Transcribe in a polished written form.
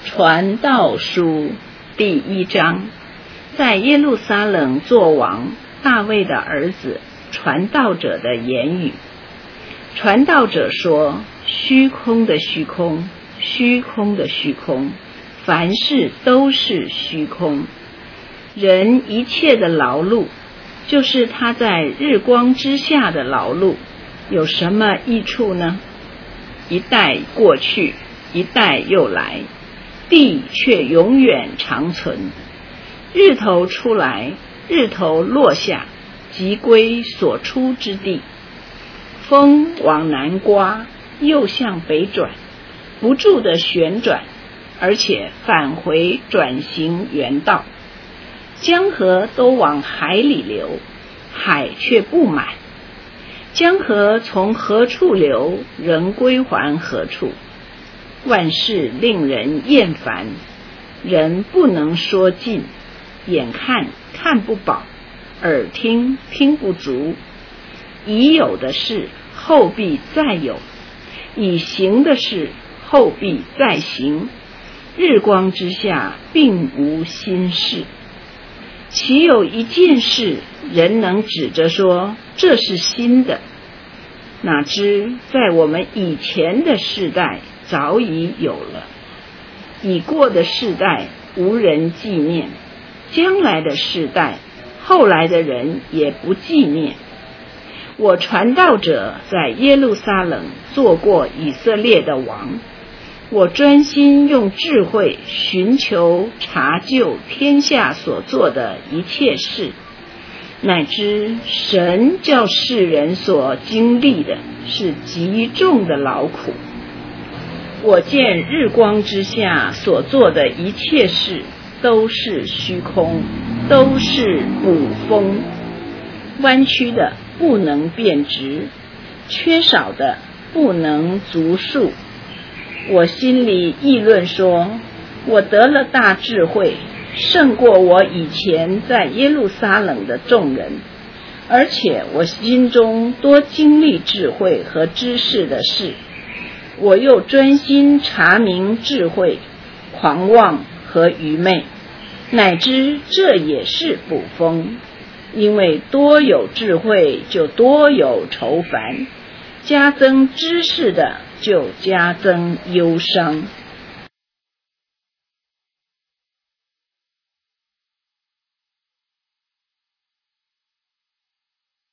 传道书第1章，在耶路撒冷作王大卫的儿子传道者的言语。传道者说：虚空的虚空，虚空的虚空，凡事都是虚空。人一切的劳碌，就是他在日光之下的劳碌，有什么益处呢？一代过去，一代又来，地却永远长存。日头出来，日头落下，即归所出之地。风往南刮，又向北转，不住地旋转，而且返回转行原道。江河都往海里流，海却不满。江河从何处流，仍归还何处。万事令人厌烦，人不能说尽，眼看看不饱，耳听听不足。已有的事后必再有，已行的事后必再行。日光之下并无新事。岂有一件事人能指着说这是新的？哪知在我们以前的世代早已有了。已过的世代无人纪念，将来的世代后来的人也不纪念。我传道者在耶路撒冷做过以色列的王，我专心用智慧寻求查究天下所做的一切事，乃知神叫世人所经历的是极重的劳苦。我见日光之下所做的一切事都是虚空，都是捕风，弯曲的不能变直，缺少的不能足数。我心里议论说，我得了大智慧，胜过我以前在耶路撒冷的众人，而且我心中多经历智慧和知识的事。我又专心查明智慧、狂妄和愚昧，乃知这也是捕风。因为多有智慧，就多有愁烦；加增知识的，就加增忧伤。